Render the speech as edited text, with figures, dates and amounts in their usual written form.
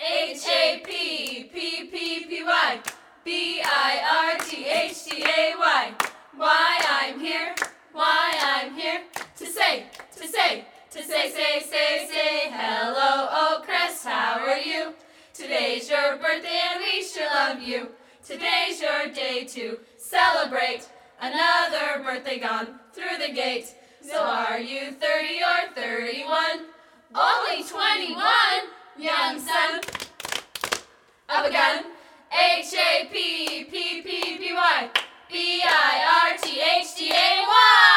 Happy birthday. Why I'm here to say hello, oh Chris, how are you? Today's your birthday and we sure love you. Today's your day to celebrate another birthday gone through the gate. So are you 30 or 31? Only 21, young son of a gun. Happy birthday.